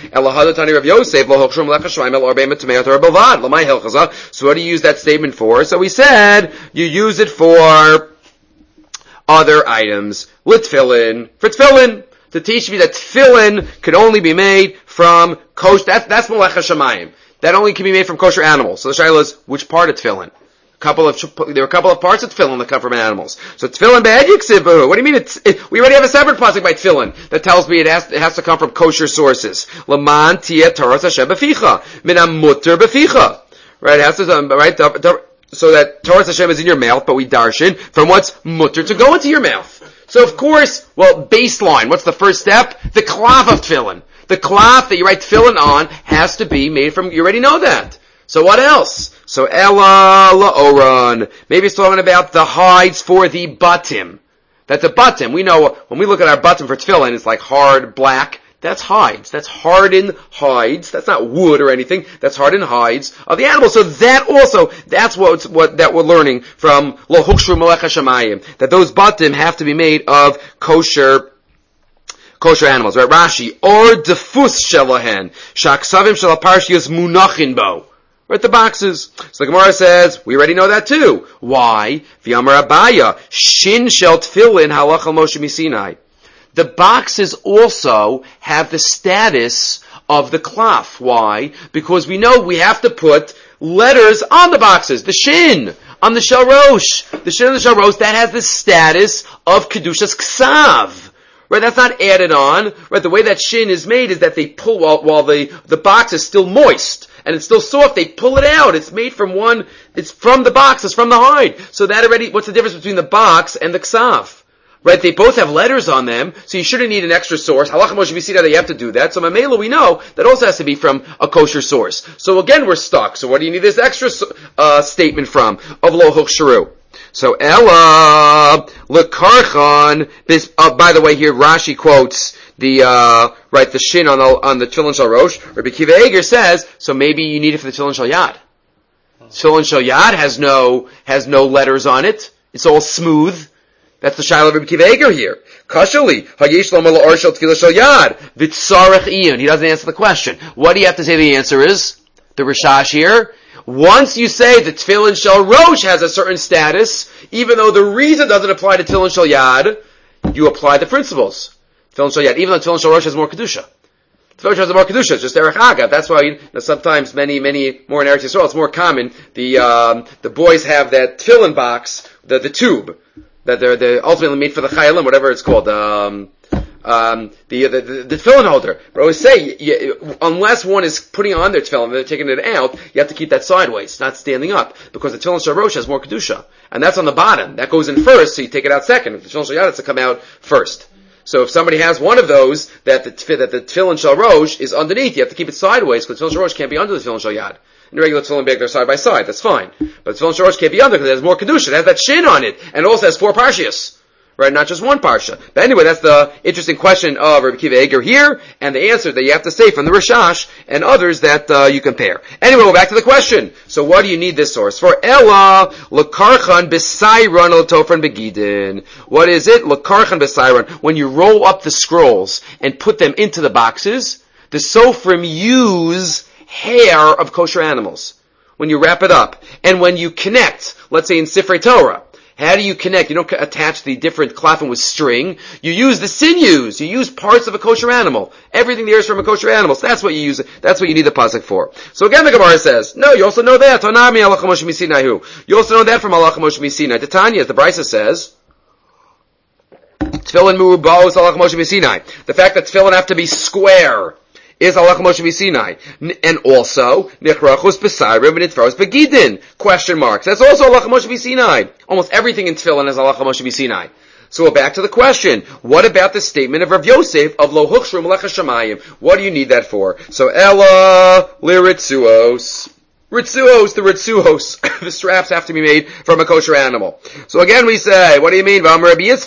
So what do you use that statement for? So we said you use it for other items. For tefillin. To teach me that tefillin could only be made from kosher. That's Melech HaShamayim. That only can be made from kosher animals. So the shaila is, which part of tefillin? There were a couple of parts of tefillin that come from animals. So tefillin be'ed yiksivu. What do you mean? We already have a separate pasuk by tefillin that tells me it has to come from kosher sources. Laman tia Torah Hashem b'ficha min mutter b'ficha. Right? It has to right. So that Torah Hashem is in your mouth, but we darshan from what's mutter to go into your mouth. So of course, baseline. What's the first step? The cloth of tefillin. The cloth that you write tefillin on has to be made from. You already know that. So what else? So Ella La'oran. Maybe it's talking about the hides for the batim. That the batim, we know, when we look at our batim for tefillin, it's like hard, black. That's hides. That's hardened hides. That's not wood or anything. That's hardened hides of the animal. So that also, that's what that we're learning from Lo Hukshru Melech HaShamayim. That those batim have to be made of kosher animals. Right? Rashi. Or defus shelahen. Shaksavim shel haparshios munachin bo. Right, the boxes. So the Gemara says, we already know that too. Why? V'yamar Abaya, shin shel tefillin halach al Moshe Misinai. The boxes also have the status of the cloth. Why? Because we know we have to put letters on the boxes. The shin, on the shel rosh. The shin on the shel rosh, that has the status of kedushas ksav. Right, that's not added on. Right, the way that shin is made is that they pull while the box is still moist. And it's still soft, they pull it out. It's made from it's from the box, it's from the hide. So that already, what's the difference between the box and the ksav? Right, they both have letters on them, so you shouldn't need an extra source. Halacha Moshe Misina, that you have to do that. So Mamela, we know, that also has to be from a kosher source. So again, we're stuck. So what do you need this extra statement from? Of Lo Hukshru. So Ella Lekarchan. By the way, here Rashi quotes the shin on the tefillin shel rosh. Rabbi Akiva Eiger says, so maybe you need it for the tefillin shel yad. Tefillin shel yad has no letters on it. It's all smooth. That's the shaila of Rabbi Akiva Eiger here. Kashali hayesh lo mala arshel tefillah shel yad v'tzarech iyun. He doesn't answer the question. What do you have to say? The answer is the Rishash here. Once you say the tefillin shel rosh has a certain status, even though the reason doesn't apply to tefillin shel yad, you apply the principles. Tefillin shel yad, even though tefillin shel rosh has more kedusha. Tefillin shel has more kedusha. It's just derech agav. That's why sometimes many more in Eretz Yisrael, it's more common. The boys have that tefillin box, the tube that they're ultimately made for the chayalim, whatever it's called. The tefillin holder. But I always say, unless one is putting on their tefillin and they're taking it out, you have to keep that sideways, not standing up, because the tefillin shel rosh has more kedusha, and that's on the bottom. That goes in first, so you take it out second. If the tefillin shel yad has to come out first. So if somebody has one of those that the tefillin shel rosh is underneath, you have to keep it sideways, because the tefillin shel rosh can't be under the tefillin shel yad. In the regular tefillin bag, they're side by side. That's fine. But the tefillin shel rosh can't be under because it has more kedusha. It has that shin on it, and it also has 4 parshias. Right, not just one parsha. But anyway, that's the interesting question of Rabbi Akiva Eiger here, and the answer that you have to say from the Rishash and others that you compare. Anyway, we're back to the question. So what do you need this source for? Ella lekarchan b'sayron l'tofran begidin. What is it? Lekarchan b'sayron. When you roll up the scrolls and put them into the boxes, the sofrim use hair of kosher animals. When you wrap it up. And when you connect, let's say in Sifrei Torah, how do you connect? You don't attach the different klafim with string. You use the sinews. You use parts of a kosher animal. Everything there is from a kosher animal. So that's what you use. That's what you need the pasuk for. So again, the Gemara says, no, you also know that. Tanami halacha Moshe Misinai. You also know that from halacha Moshe Misinai. The Tanya, as the Brisa says, tefillin mu'ubos halacha Moshe Misinai. The fact that tefillin have to be square is halacha Moshe Misinai. And also, nichrachus b'sayrim and nitfaros begidin. Question marks. That's also halacha Moshe Misinai. Almost everything in tefillin is halacha Moshe Misinai. So we're back to the question. What about the statement of Rav Yosef of Lo Hukshru Melech HaShamayim? What do you need that for? So Ella liritzuos. Ritzuos, the ritzuos. The straps have to be made from a kosher animal. So again we say, what do you mean? The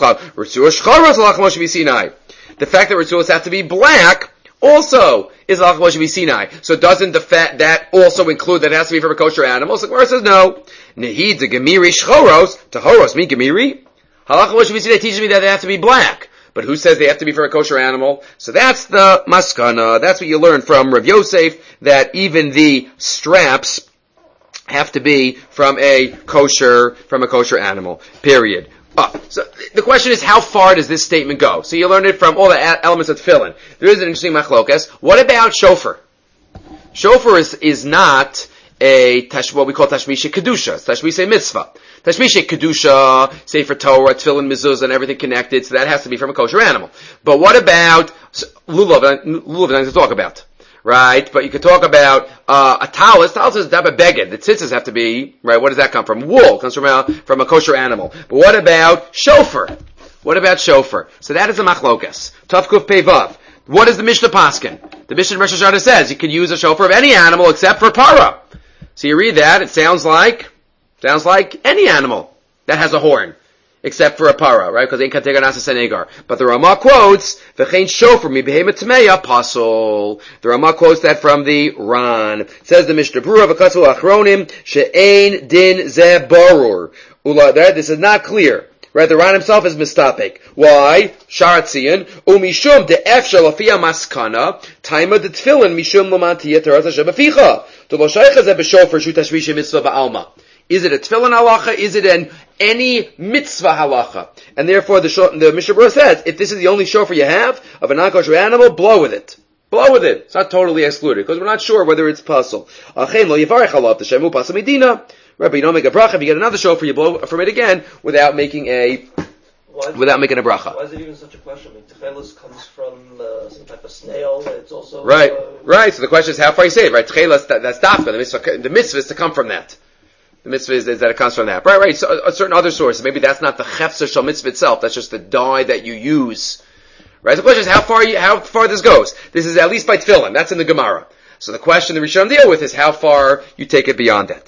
fact that ritzuos have to be black also is halacha Moshe Misinai. So doesn't the fact that also include that it has to be from a kosher animal? So the Gemara says no. Nehid the gemiri shchoros, tahoros mi gemiri. Halacha what should we see that teaches me that they have to be black. But who says they have to be from a kosher animal? So that's the maskana. That's what you learn from Rav Yosef, that even the straps have to be from a kosher animal. Period. So the question is, how far does this statement go? So you learned it from all the elements of tefillin. There is an interesting machlokas. What about shofar? Shofar is not what we call tashmishe kedusha. It's tashmishe mitzvah. Tashmishe kedusha, Sefer Torah, tefillin, mezuzah, and everything connected. So that has to be from a kosher animal. But what about lulav? Lulav to talk about, right? But you could talk about a talis. Talis is a type of beged. The tzitzis have to be right. Where does that come from? Wool. It comes from a kosher animal. But what about shofar? What about shofar? So that is a machlokas. Tavkuf pevav. What is the Mishnah Paskin? The Mishnah Rosh Hashanah says you can use a shofar of any animal except for para. So you read that, it sounds like any animal that has a horn, except for a para, right? Because ain't katega nasa senegar. But the Ramah quotes, v'chein shofar mi behema tmeya pasol. The Ramah quotes that from the Ran. Says the Mishnah Berurah v'katzu achronim she'ein din ze barur. This is not clear. Right, the Ran himself is mistapek. Why? Sharatzian, umishum de efshel afia maskana, taima de tefillin mishum lamantiya teras Hashem aficha. To lo shaycha ze b'shofar shu tashmishe mitzvah ba'alma. Is it a tefillin halacha? Is it any mitzvah halacha? And therefore the Mishnah Berurah says, if this is the only shofar you have of a non-kosher animal, blow with it. Blow with it. It's not totally excluded, because we're not sure whether it's pasul. Achen lo yivarech alav t'shemu pasul medina. Right, but you don't make a bracha. If you get another shofar, you blow from it again without making a bracha. Why is it even such a question? I mean, techelis comes from some type of snail. It's also right. So the question is how far you say it. Right, techelis that's dafka. The mitzvah is to come from that. The mitzvah is that it comes from that. Right. So a certain other source. Maybe that's not the chefzer shel mitzvah itself. That's just the dye that you use. Right. So the question is how far this goes. This is at least by tefillin. That's in the Gemara. So the question the Rishonim deal with is how far you take it beyond that.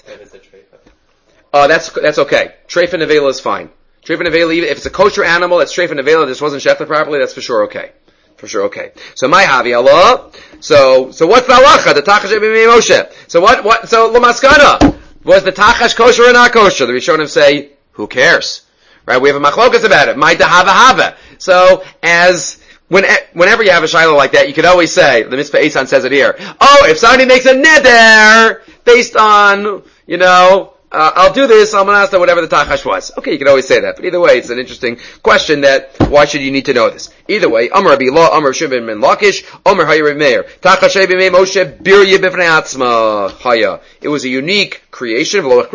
That's okay. Treif and nevela is fine. Treif and nevela, if it's a kosher animal, that's treif and nevela, this wasn't shechted properly, that's for sure okay. So my havi Allah. So what's the halacha? The tachash b'mei Moshe. So lamaskana. Was the tachash kosher or not kosher? The Rishonim say, who cares? Right? We have a machlokas about it. My hava. So whenever you have a shiloh like that, you could always say, the Mitzvah Eitzan says it here, if somebody makes a neder based on, I'll do this, I'm going to ask whatever the tachash was. Okay, you can always say that. But either way, it's an interesting question that, why should you need to know this? Either way, Amar Rabbi Lo, Amar Shimon ben Lakish, Amar Haya Rav Meir. Tachash b'mei Moshe, birya b'fnei atzma, Haya. It was a unique creation. We don't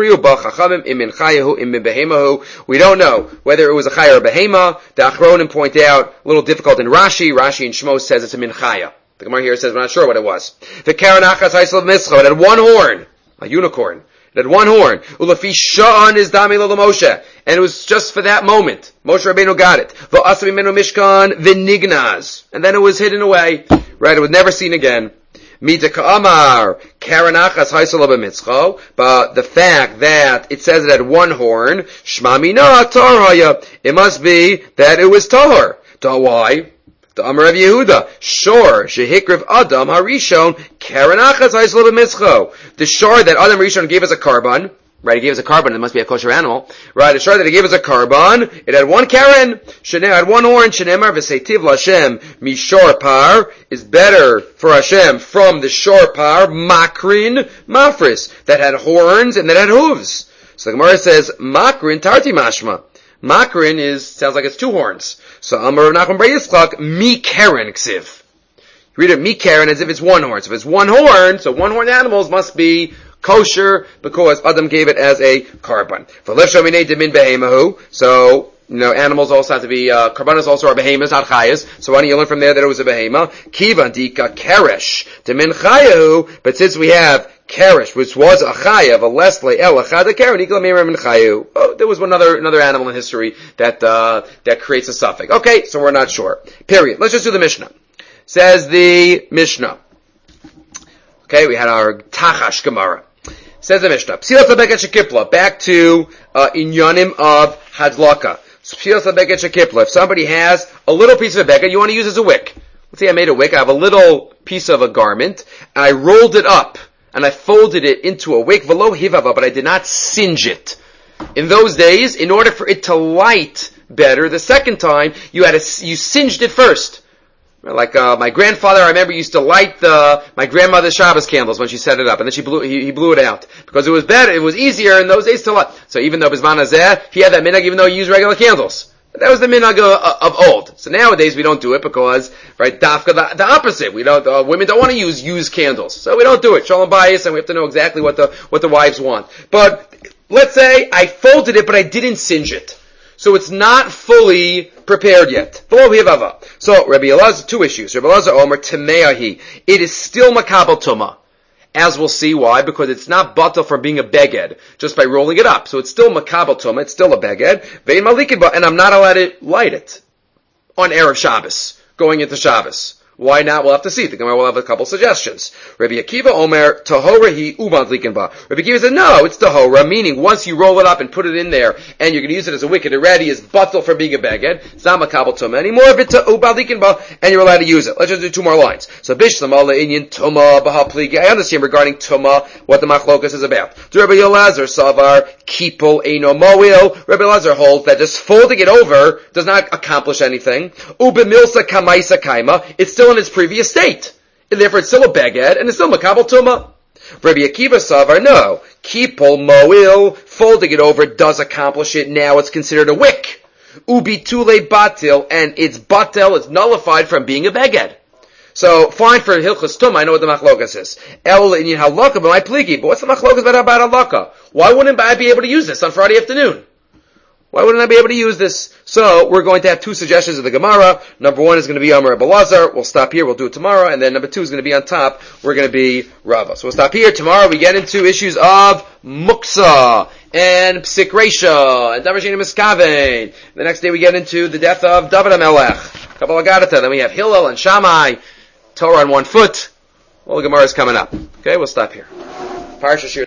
know whether it was a chaya or a behema. The Achronim point out, a little difficult in Rashi. Rashi in Shmos says it's a min chaya. The Gemara here says we're not sure what it was. The Karanachas Haisel Mischa, it had one horn, a unicorn. It had one horn. Ulafi sha'an is dami lo Moshe. And it was just for that moment. Moshe Rabbeinu got it. V'asav imenu mishkan v'nignaz. And then it was hidden away. Right, it was never seen again. Mida ka'amar karanachas haisel b'mitzcho. But the fact that it says it had one horn, shma mina tar haya. It must be that it was tahor. Why? The Amar of Yehuda, sure, shehikriv Adam harishon karanachas haisel b'mitzcho. The shore that Adam Rishon gave us a carbon, right? He gave us a carbon. It must be a kosher animal, right? The shore that he gave us a carbon. It had one karen. It had one horn. Shenemar v'seitiv l'Hashem mishor par is better for Hashem from the shore par makrin mafris that had horns and that had hooves. So the Gemara says makrin tarti mashma. Makrin sounds like it's two horns. So Amar Rav Nachman bar Yitzchak, mi karen ksiv. Read it mi karen as if it's one horn. So if it's one horn, so one horned animals must be kosher because Adam gave it as a carbon. So, animals also have to be, karbanos also are behemoths, not chayas. So why don't you learn from there that it was a behema? Kivan dika keresh to min chayu. But since we have keresh, which was a chayav, a lesle el achad karen ikla meir min chayu. Oh, there was another animal in history that creates a suffix. Okay, so we're not sure. Period. Let's just do the Mishnah. Says the Mishnah. Okay, we had our Tachash Gemara. Says the Mishnah. Psilas lebeket shekipla. Back to inyanim of hadlaka. Psilas lebeket shekipla. If somebody has a little piece of a beket, you want to use as a wick. Let's say I made a wick. I have a little piece of a garment, and I rolled it up, and I folded it into a wick. Velo hivava, but I did not singe it. In those days, in order for it to light better. The second time, you singed it first. Like my grandfather, I remember used to light my grandmother's Shabbos candles when she set it up, and then he blew it out because it was better, it was easier in those days to light. So even though Bizman Hazeh, he had that minhag, even though he used regular candles. That was the minhag of old. So nowadays we don't do it because, right, dafka the opposite. We don't. Women don't want to use used candles, so we don't do it. Shalom bayis, and we have to know exactly what the wives want. But let's say I folded it, but I didn't singe it. So it's not fully prepared yet. Below we have Ava. So Rabbi Elazar, two issues. Rabbi Elazar Omer, Temeahi. It is still Makabel Tumah. As we'll see why, because it's not batal from being a beged, just by rolling it up. So it's still Makabel Tumah, it's still a beged. Vein Malikin, and I'm not allowed to light it on Erev Shabbos, going into Shabbos. Why not? We'll have to see. The Gemara will have a couple suggestions. Rabbi Akiva Omer, Tahora hi umad ba. Rabbi Akiva said, no, it's Tahora, meaning once you roll it up and put it in there, and you're going to use it as a wicked, already is batal from being a beged. It's not makabel tumah anymore, but umad ba, and you're allowed to use it. Let's just do two more lines. So Bishlam Allah Inyan Tumah Bahapligi. I understand regarding Tumah what the machlokas is about. Do Rabbi Elazar Savar Kipol Eino Moil. Rabbi Elazar holds that just folding it over does not accomplish anything. Ubemilsa Kamaisa Kaima. It's still in its previous state. And therefore it's still a beged, and it's still makabel tumah. Rabbi Akiva Savar, no. Kipol moil, folding it over does accomplish it. Now it's considered a wick. Ubitule batil, and it's batel, it's nullified from being a beged. So, fine for Hilchas Tumah, I know what the machlokas is. El in halakha, but my pligi. But what's the machlokas about halakha? Why wouldn't I be able to use this on Friday afternoon? Why wouldn't I be able to use this? So, we're going to have two suggestions of the Gemara. Number one is going to be Amar Belazar. We'll stop here. We'll do it tomorrow. And then number two is going to be on top. We're going to be Rava. So we'll stop here. Tomorrow we get into issues of Muksa and Psik Reisha and Davar Sheni Miskavein. The next day we get into the death of David HaMelech. Kabbalah Gadata. Then we have Hillel and Shammai. Torah on 1 foot. All the Gemara is coming up. Okay, we'll stop here. Parsha Shir.